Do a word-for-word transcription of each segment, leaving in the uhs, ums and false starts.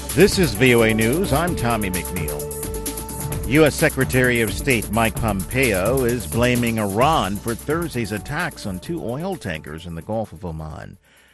This is V O A News. I'm Tommy McNeil. U S. Secretary of State Mike Pompeo is blaming Iran for Thursday's attacks on two oil tankers in the Gulf of Oman.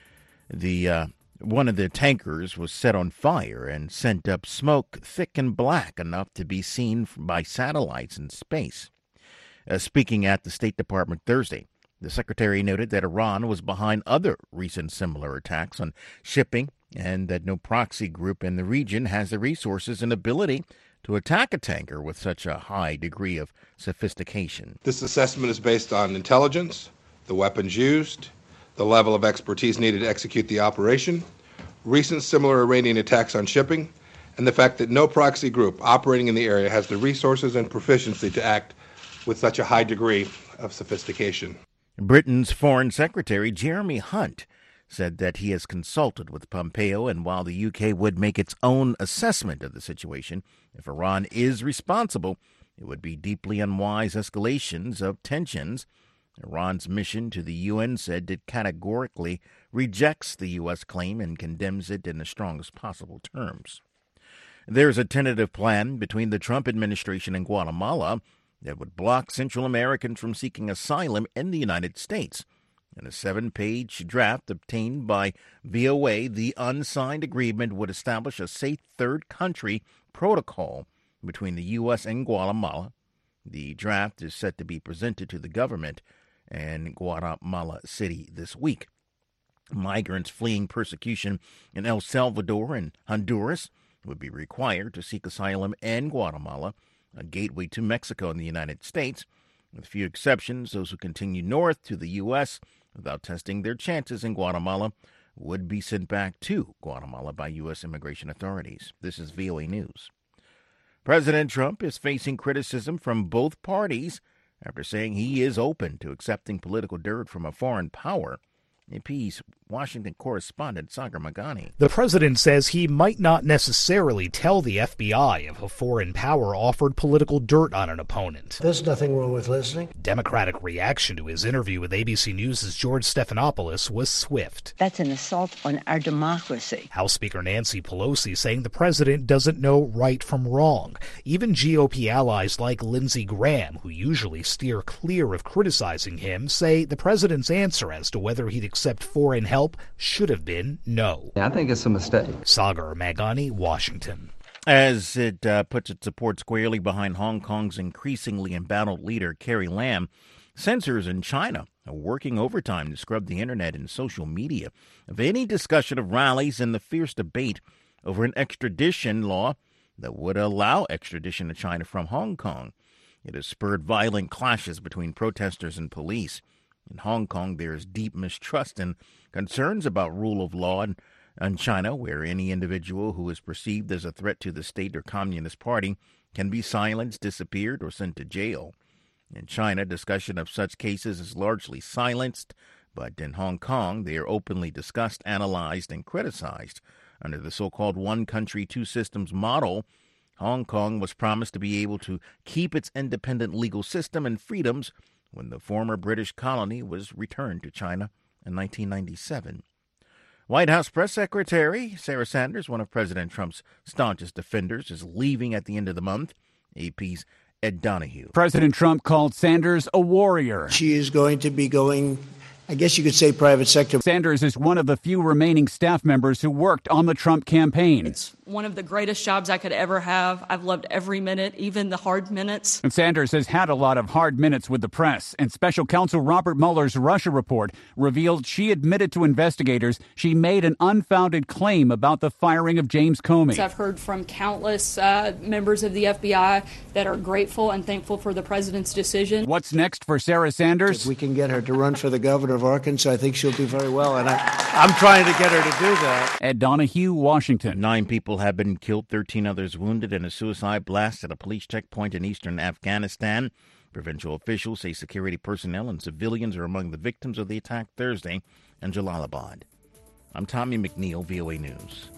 The uh, one of the tankers was set on fire and sent up smoke thick and black enough to be seen by satellites in space. Uh, speaking at the State Department Thursday, the secretary noted that Iran was behind other recent similar attacks on shipping and that no proxy group in the region has the resources and ability to attack a tanker with such a high degree of sophistication. This assessment is based on intelligence, the weapons used, the level of expertise needed to execute the operation, recent similar Iranian attacks on shipping, and the fact that no proxy group operating in the area has the resources and proficiency to act with such a high degree of sophistication. Britain's Foreign Secretary Jeremy Hunt said that he has consulted with Pompeo, and while the U K would make its own assessment of the situation, if Iran is responsible, it would be deeply unwise escalations of tensions. Iran's mission to the U N said it categorically rejects the U S claim and condemns it in the strongest possible terms. There's a tentative plan between the Trump administration and Guatemala that would block Central Americans from seeking asylum in the United States. In a seven-page draft obtained by V O A, the unsigned agreement would establish a safe third country protocol between the U S and Guatemala. The draft is set to be presented to the government in Guatemala City this week. Migrants fleeing persecution in El Salvador and Honduras would be required to seek asylum in Guatemala, a gateway to Mexico and the United States. With few exceptions, those who continue north to the U S without testing their chances in Guatemala would be sent back to Guatemala by U S immigration authorities. This is V O A News. President Trump is facing criticism from both parties after saying he is open to accepting political dirt from a foreign power. A P's Washington correspondent Sagar Magani. The president says he might not necessarily tell the F B I if a foreign power offered political dirt on an opponent. There's nothing wrong with listening. Democratic reaction to his interview with A B C News' George Stephanopoulos was swift. That's an assault on our democracy. House Speaker Nancy Pelosi saying the president doesn't know right from wrong. Even G O P allies like Lindsey Graham, who usually steer clear of criticizing him, say the president's answer as to whether he'd accept foreign help should have been no. I think it's a mistake. Sagar Magani, Washington. As it uh, puts its support squarely behind Hong Kong's increasingly embattled leader, Carrie Lam, censors in China are working overtime to scrub the internet and social media of any discussion of rallies and the fierce debate over an extradition law that would allow extradition to China from Hong Kong. It has spurred violent clashes between protesters and police. In Hong Kong, there is deep mistrust and concerns about rule of law in, in China, where any individual who is perceived as a threat to the state or Communist Party can be silenced, disappeared, or sent to jail. In China, discussion of such cases is largely silenced, but in Hong Kong, they are openly discussed, analyzed, and criticized. Under the so-called one country, two systems model, Hong Kong was promised to be able to keep its independent legal system and freedoms when the former British colony was returned to China in nineteen ninety-seven. White House Press Secretary Sarah Sanders, one of President Trump's staunchest defenders, is leaving at the end of the month. A P's Ed Donahue. President Trump called Sanders a warrior. She is going to be going, I guess you could say, private sector. Sanders is one of the few remaining staff members who worked on the Trump campaign. It's one of the greatest jobs I could ever have. I've loved every minute, even the hard minutes. And Sanders has had a lot of hard minutes with the press. And Special Counsel Robert Mueller's Russia report revealed she admitted to investigators she made an unfounded claim about the firing of James Comey. I've heard from countless uh, members of the F B I that are grateful and thankful for the president's decision. What's next for Sarah Sanders? If we can get her to run for the governor of Arkansas, I think she'll do very well. And I, I'm trying to get her to do that. Ed Donahue, Washington. Nine people have been killed, thirteen others wounded in a suicide blast at a police checkpoint in eastern Afghanistan. Provincial officials say security personnel and civilians are among the victims of the attack Thursday in Jalalabad. I'm Tommy McNeil, V O A News.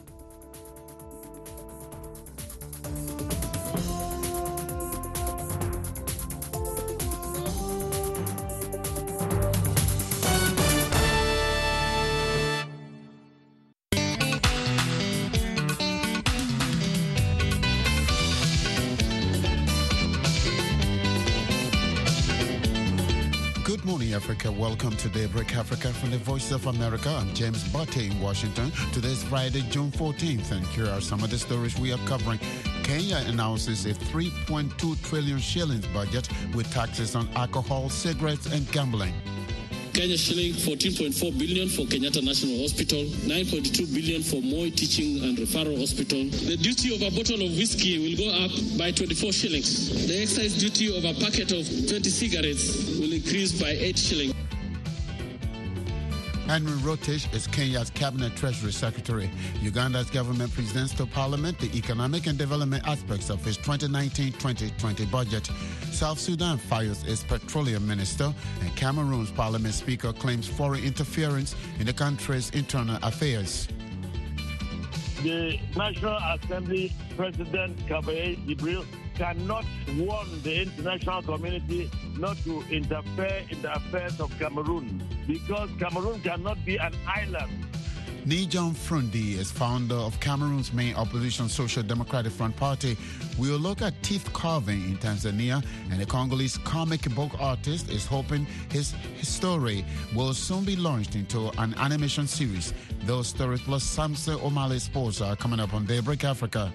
Africa. Welcome to Daybreak Africa from the Voice of America. I'm James Butte in Washington. Today is Friday, June fourteenth, and here are some of the stories we are covering. Kenya announces a three point two trillion shillings budget with taxes on alcohol, cigarettes, and gambling. Kenya shilling fourteen point four billion for Kenyatta National Hospital, nine point two billion for Moi Teaching and Referral Hospital. The duty of a bottle of whiskey will go up by twenty-four shillings. The excise duty of a packet of twenty cigarettes will increase by eight shillings. Henry Rotich is Kenya's Cabinet Treasury Secretary. Uganda's government presents to Parliament the economic and development aspects of its twenty nineteen twenty twenty budget. South Sudan fires its petroleum minister, and Cameroon's Parliament Speaker claims foreign interference in the country's internal affairs. The National Assembly President Kabaye Jibril cannot warn the international community not to interfere in the affairs of Cameroon, because Cameroon cannot be an island. Nijon Frundi is founder of Cameroon's main opposition Social Democratic Front Party. We will look at teeth carving in Tanzania, and the Congolese comic book artist is hoping his, his story will soon be launched into an animation series. Those stories plus Samson O'Malley Sports are coming up on Daybreak Africa.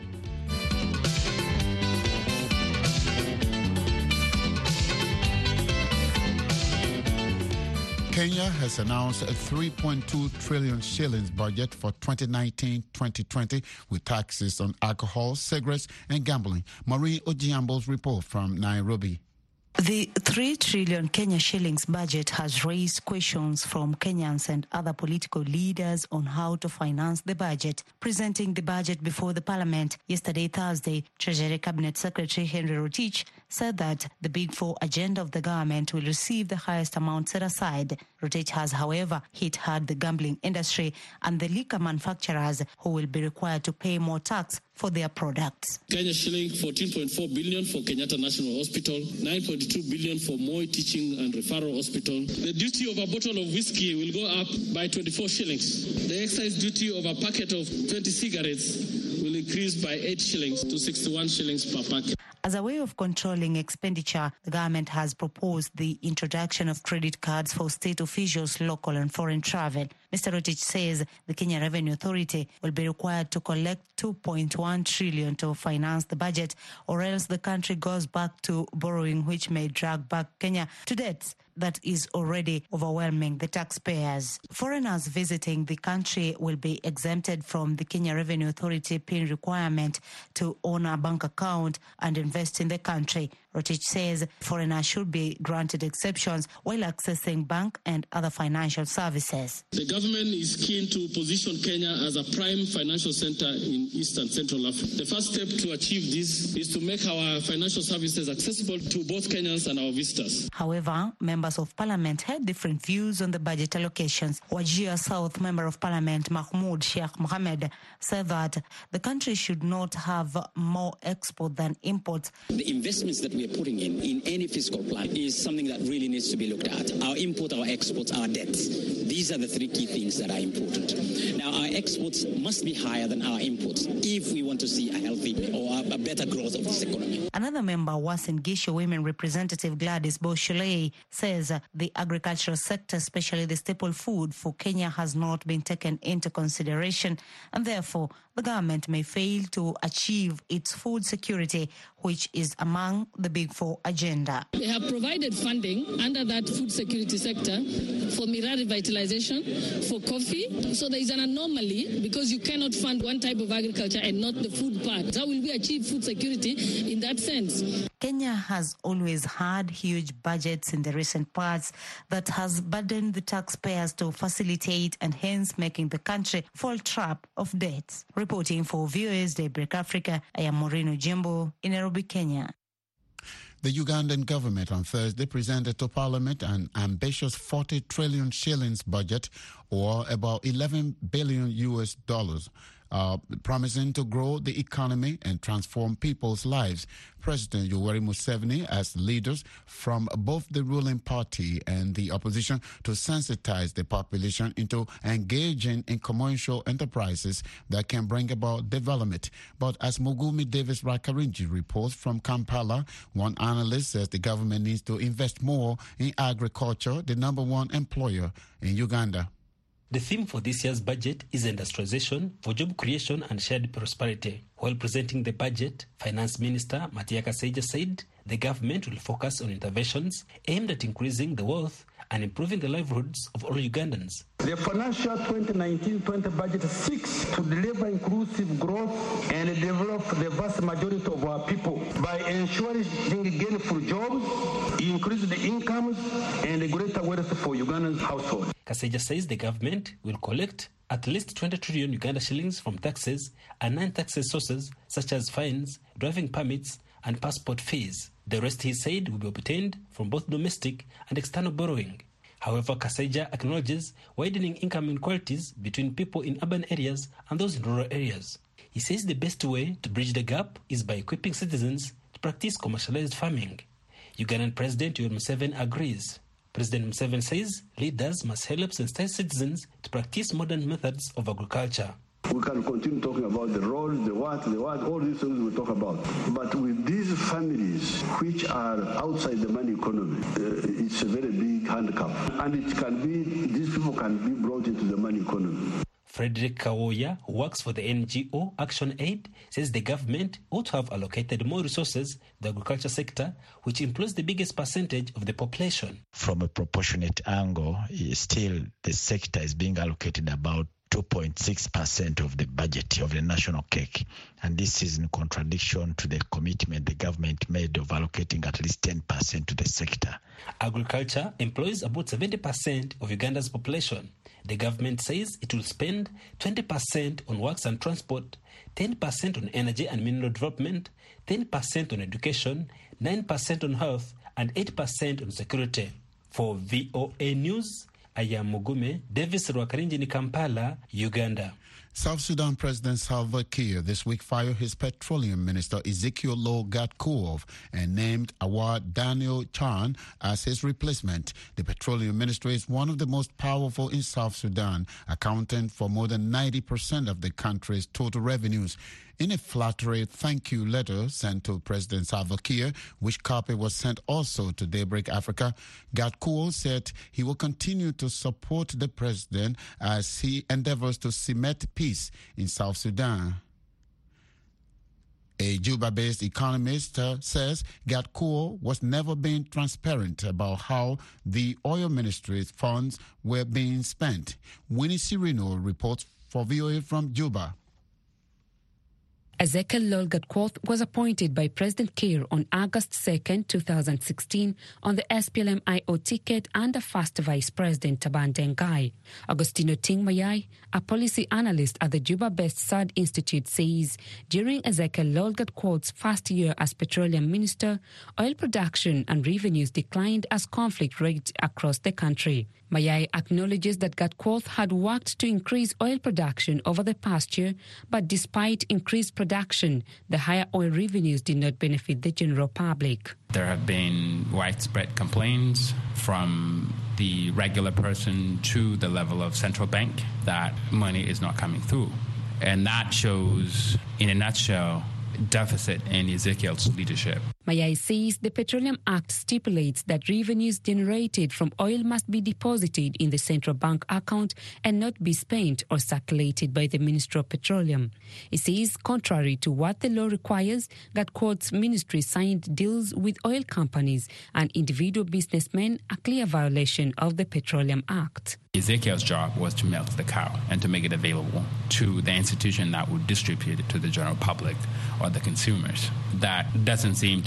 Kenya has announced a three point two trillion shillings budget for twenty nineteen twenty twenty with taxes on alcohol, cigarettes, and gambling. Maureen Ojiambo's report from Nairobi. The three trillion Kenya shillings budget has raised questions from Kenyans and other political leaders on how to finance the budget. Presenting the budget before the parliament yesterday, Thursday, Treasury Cabinet Secretary Henry Rotich said that the Big Four agenda of the government will receive the highest amount set aside. Rotich has, however, hit hard the gambling industry and the liquor manufacturers, who will be required to pay more tax for their products. Kenya shilling fourteen point four billion for Kenyatta National Hospital, nine point two billion for Moi Teaching and Referral Hospital. The duty of a bottle of whiskey will go up by twenty-four shillings. The excise duty of a packet of twenty cigarettes will increase by eight shillings to sixty-one shillings per packet. As a way of controlling expenditure, the government has proposed the introduction of credit cards for state officials, local and foreign travel. Mister Rotich says the Kenya Revenue Authority will be required to collect two point one trillion dollars to finance the budget, or else the country goes back to borrowing, which may drag back Kenya to debts that is already overwhelming the taxpayers. Foreigners visiting the country will be exempted from the Kenya Revenue Authority P I N requirement to own a bank account and invest in the country. Rotich says foreigners should be granted exceptions while accessing bank and other financial services. The government is keen to position Kenya as a prime financial center in East and Central Africa. The first step to achieve this is to make our financial services accessible to both Kenyans and our visitors. However, members of parliament had different views on the budget allocations. Wajir South Member of Parliament Mahmoud Sheikh Mohammed said that the country should not have more export than import. The investments that we are putting in in any fiscal plan is something that really needs to be looked at. Our import, our exports, our debts. These are the three key things that are important. Now, our exports must be higher than our imports if we want to see a healthy or a better growth of this economy. Another member, Uasin Gishu Women Representative Gladys Boshulei, says the agricultural sector, especially the staple food for Kenya, has not been taken into consideration, and therefore the government may fail to achieve its food security, which is among the Big Four agenda. They have provided funding under that food security sector for Mirari revitalization, for coffee. So there is an anomaly because you cannot fund one type of agriculture and not the food part. How will we achieve food security in that sense? Kenya has always had huge budgets in the recent past that has burdened the taxpayers to facilitate and hence making the country fall trap of debts. Reporting for V O A's Daybreak Africa, I am Maureen Ojiambo in Nairobi, Kenya. The Ugandan government on Thursday presented to Parliament an ambitious forty trillion shillings budget, or about eleven billion U S dollars. uh, promising to grow the economy and transform people's lives. President Yoweri Museveni asked leaders from both the ruling party and the opposition to sensitize the population into engaging in commercial enterprises that can bring about development. But as Mugumi Davis Rakarinji reports from Kampala, one analyst says the government needs to invest more in agriculture, the number one employer in Uganda. The theme for this year's budget is industrialization for job creation and shared prosperity. While presenting the budget, Finance Minister Matia Kasaija said the government will focus on interventions aimed at increasing the wealth and improving the livelihoods of all Ugandans. The financial twenty nineteen twenty budget seeks to deliver inclusive growth and develop the vast majority of our people by ensuring gainful jobs, increase the incomes, and greater wealth for Ugandan households. Kasaija says the government will collect at least twenty trillion Uganda shillings from taxes and non-taxes sources such as fines, driving permits, and passport fees. The rest, he said, will be obtained from both domestic and external borrowing. However, Kasaija acknowledges widening income inequalities between people in urban areas and those in rural areas. He says the best way to bridge the gap is by equipping citizens to practice commercialized farming. Ugandan President Yoweri Museveni agrees. President Museveni says leaders must help sensitize citizens to practice modern methods of agriculture. We can continue talking about the roles, the what, the what, all these things we talk about. But with these families which are outside the money economy, uh, it's a very big handicap. And it can be, these people can be brought into the money economy. Frederick Kawoya, who works for the N G O Action Aid, says the government ought to have allocated more resources to the agriculture sector, which employs the biggest percentage of the population. From a proportionate angle, still the sector is being allocated about two point six percent of the budget of the national cake. And this is in contradiction to the commitment the government made of allocating at least ten percent to the sector. Agriculture employs about seventy percent of Uganda's population. The government says it will spend twenty percent on works and transport, ten percent on energy and mineral development, ten percent on education, nine percent on health, and eight percent on security. For V O A News, I am Mugume Davis Rwakarinji in Kampala, Uganda. South Sudan President Salva Kiir this week fired his petroleum minister Ezekiel Lo Gatkuoth and named Awad Daniel Chan as his replacement. The petroleum ministry is one of the most powerful in South Sudan, accounting for more than ninety percent of the country's total revenues. In a flattery thank you letter sent to President Salva Kiir, which copy was sent also to Daybreak Africa, Gatkuoth said he will continue to support the president as he endeavors to cement peace in South Sudan. A Juba-based economist uh, says Gatkuoth was never being transparent about how the oil ministry's funds were being spent. Winnie Cirino reports for V O A from Juba. Ezekiel Lol Gatkuoth was appointed by President Kiir on August second, twenty sixteen on the S P L M I O ticket under first Vice President Taban Dengai. Agostino Tingmayai, a policy analyst at the Juba-based S A D Institute, says during Ezekiel Lol Gatkuoth's first year as petroleum minister, oil production and revenues declined as conflict raged across the country. Mayai acknowledges that Gatkuoth had worked to increase oil production over the past year, but despite increased production, the higher oil revenues did not benefit the general public. There have been widespread complaints from the regular person to the level of central bank that money is not coming through. And that shows, in a nutshell, deficit in Ezekiel's leadership. Mayai says the Petroleum Act stipulates that revenues generated from oil must be deposited in the central bank account and not be spent or circulated by the Ministry of Petroleum. He says, contrary to what the law requires, Gatkuoth's ministry signed deals with oil companies and individual businessmen, a clear violation of the Petroleum Act. Ezekiel's job was to milk the cow and to make it available to the institution that would distribute it to the general public or the consumers. That doesn't seem to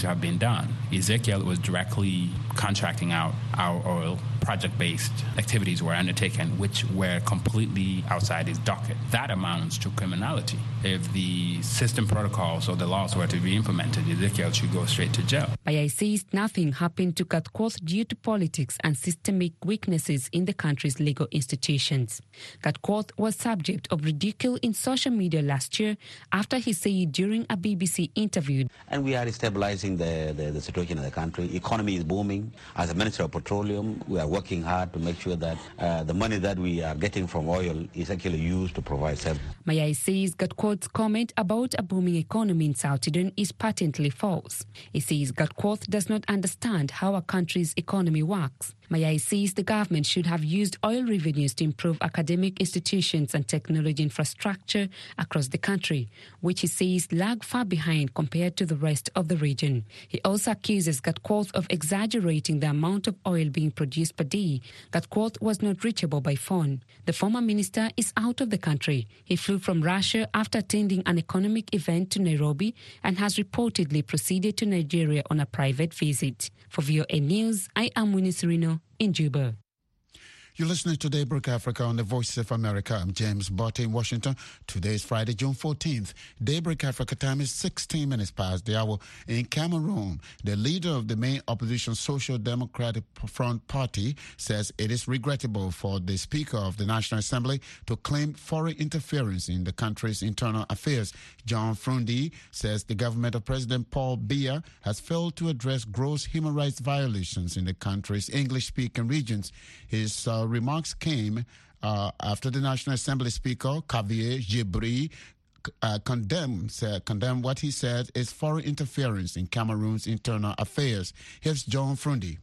to have been done. Ezekiel was directly contracting out our oil. Project-based activities were undertaken, which were completely outside his docket. That amounts to criminality. If the system protocols or the laws were to be implemented, Ezekiel should go straight to jail. Mayai says nothing happened to Gatkuoth due to politics and systemic weaknesses in the country's legal institutions. Gatkuoth was subject of ridicule in social media last year after he said during a B B C interview, and we are stabilizing the, the, the situation in the country. Economy is booming. As a Minister of Petroleum, we are working hard to make sure that uh, the money that we are getting from oil is actually used to provide service. Mayai says Gatkuoth's comment about a booming economy in South Sudan is patently false. He says Gatkuoth does not understand how a country's economy works. Mayai says the government should have used oil revenues to improve academic institutions and technology infrastructure across the country, which he says lag far behind compared to the rest of the region. He also accuses Gatkuoth of exaggerating the amount of oil being produced per day. Gatkuoth was not reachable by phone. The former minister is out of the country. He flew from Russia after attending an economic event to Nairobi and has reportedly proceeded to Nigeria on a private visit. For V O A News, I am Winnie Serino in Juba. You're listening to Daybreak Africa on the Voice of America. I'm James Botte in Washington. Today is Friday, June fourteenth. Daybreak Africa time is sixteen minutes past the hour. In Cameroon, the leader of the main opposition Social Democratic Front Party says it is regrettable for the Speaker of the National Assembly to claim foreign interference in the country's internal affairs. John Frundi says the government of President Paul Biya has failed to address gross human rights violations in the country's English-speaking regions. His uh, remarks came uh, after the National Assembly Speaker, Xavier Djebri, uh, condemns, uh, condemned what he said is foreign interference in Cameroon's internal affairs. Here's John Frundi.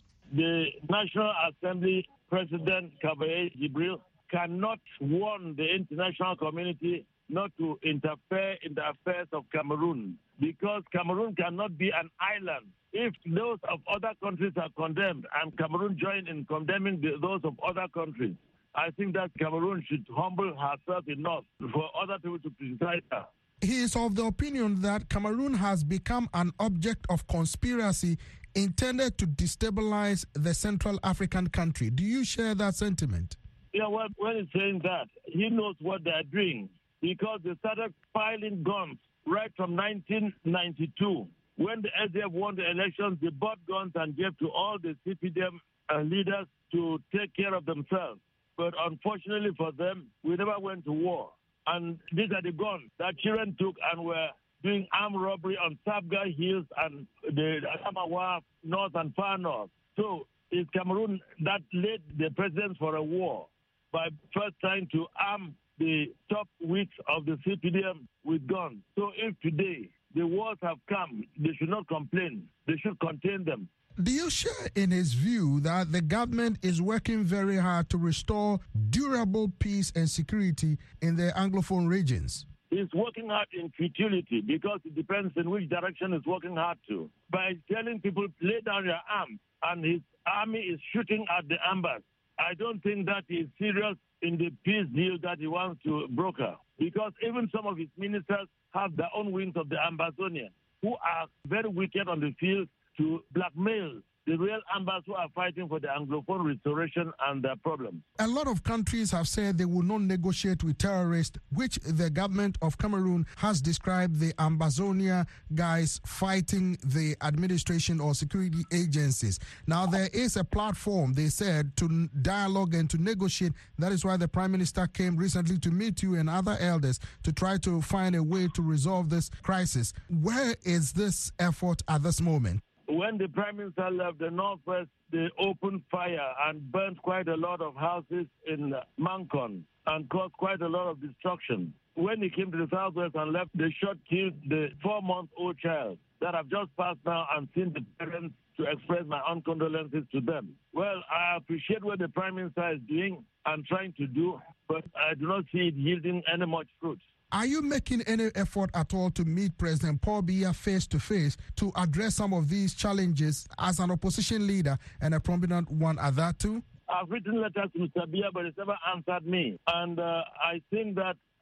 The National Assembly President, Xavier Djebri, cannot warn the international community not to interfere in the affairs of Cameroon, because Cameroon cannot be an island. If those of other countries are condemned and Cameroon join in condemning the, those of other countries, I think that Cameroon should humble herself enough for other people to criticize her. He is of the opinion that Cameroon has become an object of conspiracy intended to destabilize the Central African country. Do you share that sentiment? Yeah, well, when he's saying that, he knows what they're doing, because they started piling guns right from nineteen ninety-two. When the S D F won the elections, they bought guns and gave to all the C P D M uh, leaders to take care of themselves. But unfortunately for them, we never went to war. And these are the guns that children took and were doing armed robbery on Sabga Hills and the Adamawa North and Far North. So it's Cameroon that led the presidents for a war by first trying to arm the top wings of the C P D M with guns. So if today the wars have come, they should not complain. They should contain them. Do you share in his view that the government is working very hard to restore durable peace and security in the Anglophone regions? He's working hard in futility, because it depends in which direction he's working hard to. By telling people, lay down your arms, and his army is shooting at the ambers. I don't think that he's serious in the peace deal that he wants to broker, because even some of his ministers have their own wings of the Ambazonian, who are very wicked on the field to blackmail the real ambas who are fighting for the Anglophone restoration and their problems. A lot of countries have said they will not negotiate with terrorists, which the government of Cameroon has described the Ambazonia guys fighting the administration or security agencies. Now, there is a platform, they said, to dialogue and to negotiate. That is why the Prime Minister came recently to meet you and other elders to try to find a way to resolve this crisis. Where is this effort at this moment? When the Prime Minister left the Northwest, they opened fire and burnt quite a lot of houses in Mankon and caused quite a lot of destruction. When he came to the Southwest and left, they shot, killed the four-month-old child that I've just passed now and seen the parents to express my own condolences to them. Well, I appreciate what the Prime Minister is doing and trying to do, but I do not see it yielding any much fruit. Are you making any effort at all to meet President Paul Biya face-to-face to address some of these challenges as an opposition leader and a prominent one at that too? I've written letters to Mister Biya, but he's never answered me. And uh, I think that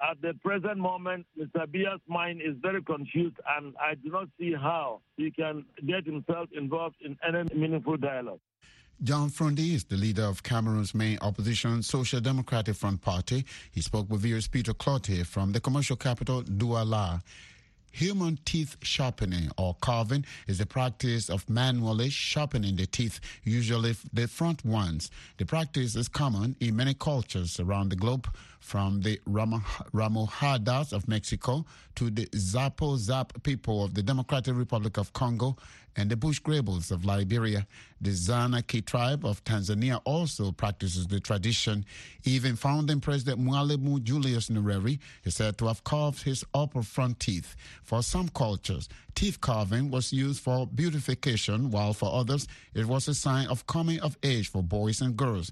at the present moment, Mister Biya's mind is very confused, and I do not see how he can get himself involved in any meaningful dialogue. John Frondy is the leader of Cameroon's main opposition, Social Democratic Front Party. He spoke with V O's Peter Cloutier from the commercial capital, Douala. Human teeth sharpening or carving is the practice of manually sharpening the teeth, usually the front ones. The practice is common in many cultures around the globe, from the Ramojadas of Mexico to the Zapo Zap people of the Democratic Republic of Congo and the Bush Grabbles of Liberia. The Zanaki tribe of Tanzania also practices the tradition. Even founding President Mwalimu Julius Nyerere is said to have carved his upper front teeth. For some cultures, teeth carving was used for beautification, while for others, it was a sign of coming of age for boys and girls.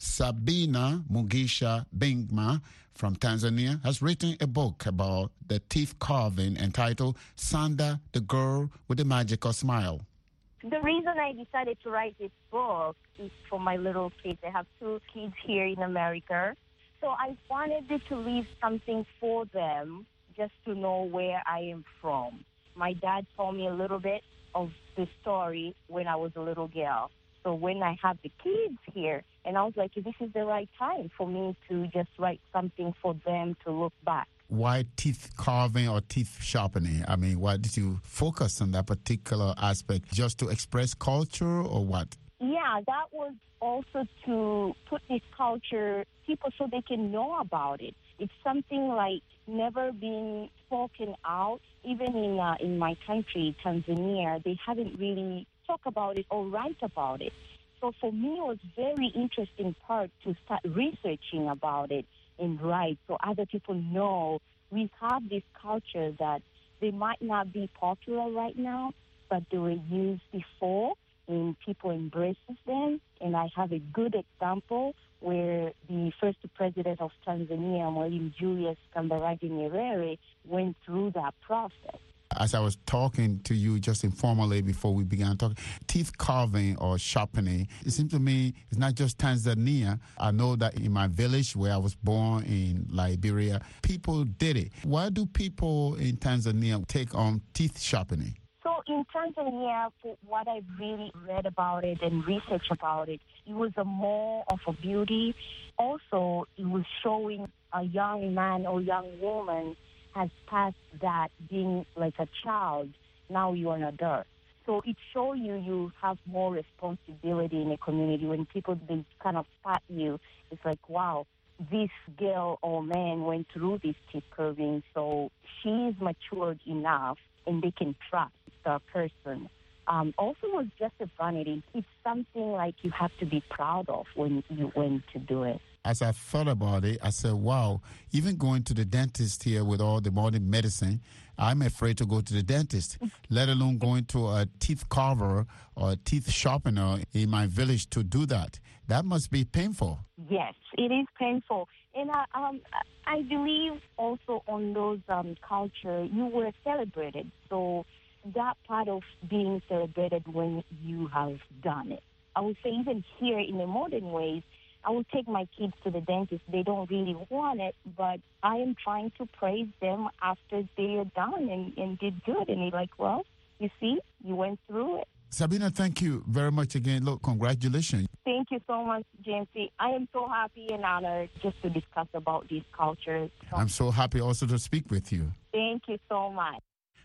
Sabina Mugisha Bingma from Tanzania has written a book about the teeth carving entitled Sanda, the Girl with the Magical Smile. The reason I decided to write this book is for my little kids. I have two kids here in America. So I wanted to leave something for them just to know where I am from. My dad told me a little bit of the story when I was a little girl. So when I have the kids here, and I was like, this is the right time for me to just write something for them to look back. Why teeth carving or teeth sharpening? I mean, why did you focus on that particular aspect? Just to express culture or what? Yeah, that was also to put this culture, people so they can know about it. It's something like never been spoken out. Even in uh, in my country, Tanzania, they haven't really talked about it or write about it. So for me, it was very interesting part to start researching about it and write so other people know we have this culture that they might not be popular right now, but they were used before and people embrace them. And I have a good example where the first president of Tanzania, Mwalimu Julius Kambarage Nyerere, went through that process. As I was talking to you just informally before we began talking, teeth carving or sharpening, it seems to me it's not just Tanzania. I know that in my village where I was born in Liberia, people did it. Why do people in Tanzania take on teeth sharpening? So in Tanzania, for what I've really read about it and researched about it, it was a more of a beauty. Also, it was showing a young man or young woman has passed that being like a child, now you're an adult. So it shows you you have more responsibility in a community. When people, they kind of spot you, it's like, wow, this girl or man went through this teeth curving, so she is matured enough and they can trust the person. Um, also was just a vanity. It's something like you have to be proud of when you went to do it. As I thought about it, I said, wow, even going to the dentist here with all the modern medicine, I'm afraid to go to the dentist, let alone going to a teeth carver or a teeth sharpener in my village to do that. That must be painful. Yes, it is painful. And I, um, I believe also on those um, culture, you were celebrated. So that part of being celebrated when you have done it. I would say even here in the modern ways, I will take my kids to the dentist. They don't really want it, but I am trying to praise them after they are done and, and did good. And they're like, well, you see, you went through it. Sabina, thank you very much again. Look, congratulations. Thank you so much, James. I am so happy and honored just to discuss about these cultures. I'm so happy also to speak with you. Thank you so much.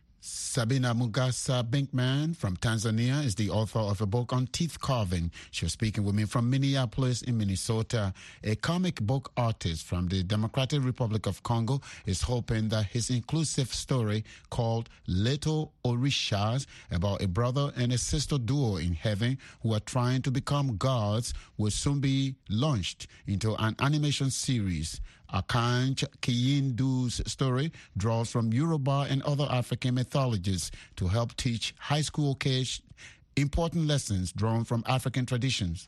Sabina Mugasa Binkman from Tanzania is the author of a book on teeth carving. She was speaking with me from Minneapolis in Minnesota. A comic book artist from the Democratic Republic of Congo is hoping that his inclusive story called Little Orishas, about a brother and a sister duo in heaven who are trying to become gods, will soon be launched into an animation series. Akanj Kiyindu's story draws from Yoruba and other African mythologies to help teach high school kids important lessons drawn from African traditions.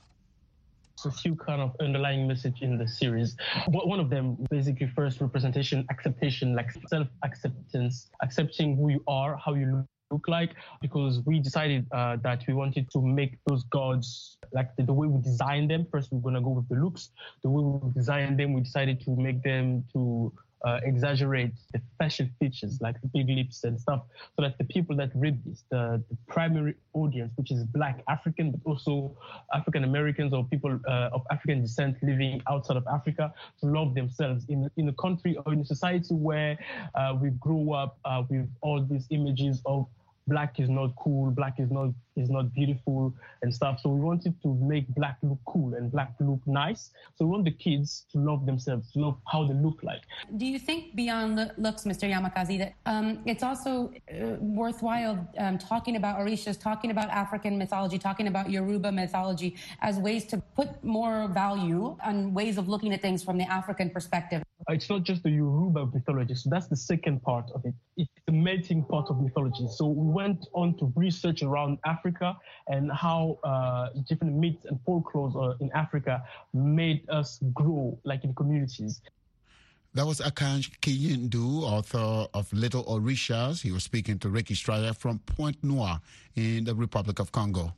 A few kind of underlying message in the series. One of them, basically, first representation, acceptation, like self-acceptance, accepting who you are, how you look. look like, because we decided uh, that we wanted to make those gods like the, the way we design them. First, we're going to go with the looks. The way we design them, we decided to make them to uh, exaggerate the facial features, like the big lips and stuff, so that the people that read this, the, the primary audience, which is Black African, but also African Americans or people uh, of African descent living outside of Africa, to love themselves in, in a country or in a society where uh, we grew up uh, with all these images of Black is not cool, Black is not is not beautiful and stuff. So we wanted to make Black look cool and Black look nice. So we want the kids to love themselves, to love how they look like. Do you think beyond lo- looks, Mister Yamakazi, that um, it's also uh, worthwhile um, talking about Orishas, talking about African mythology, talking about Yoruba mythology as ways to put more value on ways of looking at things from the African perspective? It's not just the Yoruba mythology, so that's the second part of it. It's the melting pot of mythology. So we went on to research around Africa and how uh, different myths and folklores uh, in Africa made us grow, like in communities. That was Akanj Kiyindu, author of Little Orishas. He was speaking to Ricky Stryer from Pointe Noire in the Republic of Congo.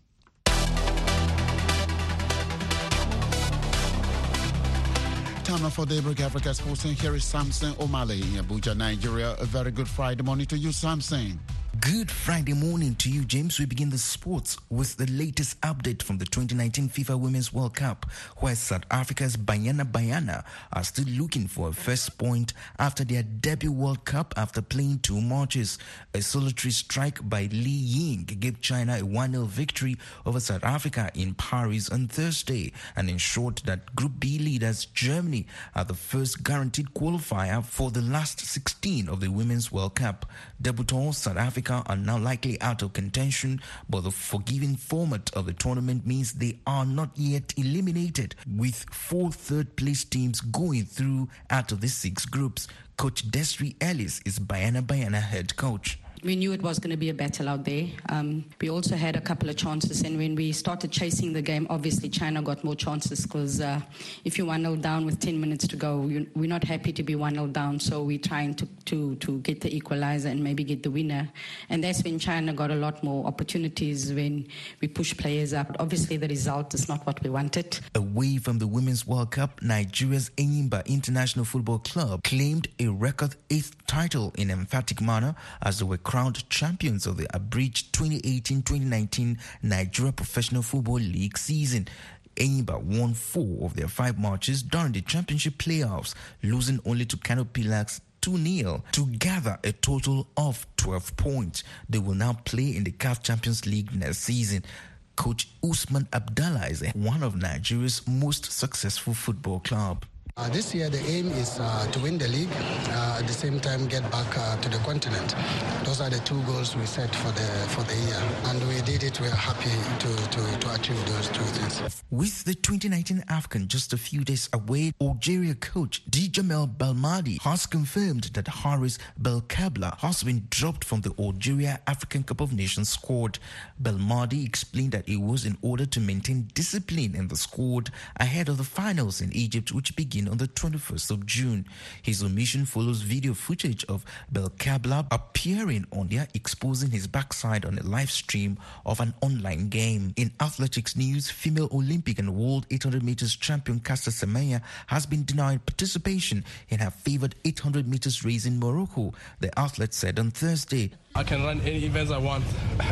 Time for Daybreak Africa Sports, and here is Samson Omale in Abuja, Nigeria. A very good Friday morning to you, Samson. Good Friday morning to you, James. We begin the sports with the latest update from the twenty nineteen FIFA Women's World Cup, where South Africa's Banyana Banyana are still looking for a first point after their debut World Cup after playing two matches. A solitary strike by Li Ying gave China a one nil victory over South Africa in Paris on Thursday and ensured that Group B leaders Germany are the first guaranteed qualifier for the last sixteen of the Women's World Cup. Debutants South Africa are now likely out of contention, but the forgiving format of the tournament means they are not yet eliminated, with four third-place teams going through out of the six groups. Coach Desiree Ellis is Banyana Banyana head coach. We knew it was going to be a battle out there. Um, we also had a couple of chances, and when we started chasing the game, obviously China got more chances because uh, if you're one nil down with ten minutes to go, we're not happy to be one nil down, so we're trying to, to, to get the equalizer and maybe get the winner. And that's when China got a lot more opportunities when we pushed players up. Obviously, the result is not what we wanted. Away from the Women's World Cup, Nigeria's Enyimba International Football Club claimed a record eighth title in emphatic manner as they were crowned champions of the abridged twenty eighteen twenty nineteen Nigeria Professional Football League season. Enyimba won four of their five matches during the championship playoffs, losing only to Kano Pillars two nil to gather a total of twelve points. They will now play in the C A F Champions League next season. Coach Usman Abdallah is one of Nigeria's most successful football clubs. Uh, this year the aim is uh, to win the league, uh, at the same time get back uh, to the continent. Those are the two goals we set for the for the year, and we did it. We are happy to, to, to achieve those two things. With the twenty nineteen AFCON just a few days away, Algeria coach Djamel Belmadi has confirmed that Haris Belkabla has been dropped from the Algeria African Cup of Nations squad. Belmadi explained that it was in order to maintain discipline in the squad ahead of the finals in Egypt, which begin on the twenty-first of June. His omission follows video footage of Belkabla appearing on there exposing his backside on a live stream of an online game. In athletics news, female Olympic and world eight hundred meters champion Caster Semenya has been denied participation in her favored eight hundred meters race in Morocco, the athlete said on Thursday. I can run any events I want.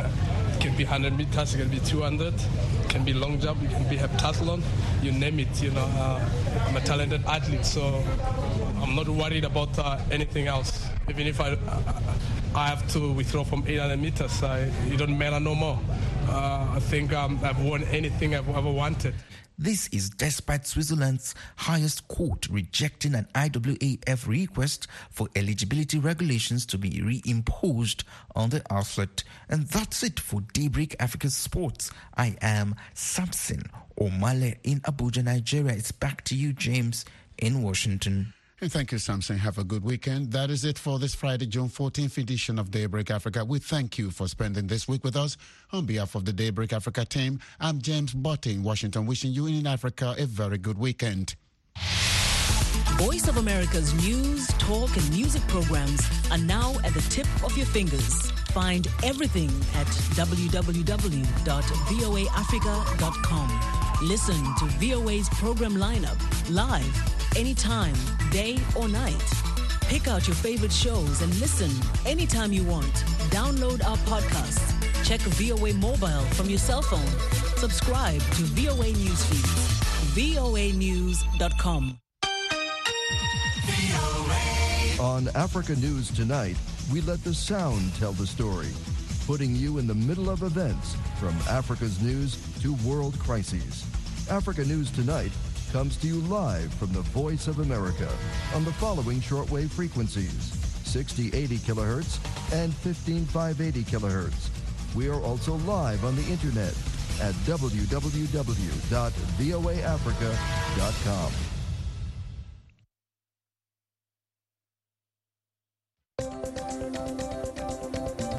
It can be one hundred meters, it can be two hundred, it can be long jump, it can be heptathlon, you name it. You know, uh, I'm a talented athlete, so I'm not worried about uh, anything else. Even if I I have to withdraw from eight hundred meters, I, it doesn't matter no more. Uh, I think um, I've won anything I've ever wanted. This is despite Switzerland's highest court rejecting an I W A F request for eligibility regulations to be reimposed on the athlete. And that's it for Daybreak Africa Sports. I am Samson Omale in Abuja, Nigeria. It's back to you, James, in Washington. And thank you, Samson. Have a good weekend. That is it for this Friday, June fourteenth edition of Daybreak Africa. We thank you for spending this week with us. On behalf of the Daybreak Africa team, I'm James Botte in Washington, wishing you in Africa a very good weekend. Voice of America's news, talk, and music programs are now at the tip of your fingers. Find everything at w w w dot v o a africa dot com. Listen to V O A's program lineup live, anytime, day or night. Pick out your favorite shows and listen anytime you want. Download our podcasts. Check V O A Mobile from your cell phone. Subscribe to V O A Newsfeed. V O A news dot com. On Africa News Tonight, we let the sound tell the story, putting you in the middle of events from Africa's news to world crises. Africa News Tonight comes to you live from the Voice of America on the following shortwave frequencies: sixty eighty kilohertz and fifteen five eighty kilohertz. We are also live on the internet at w w w dot v o a africa dot com.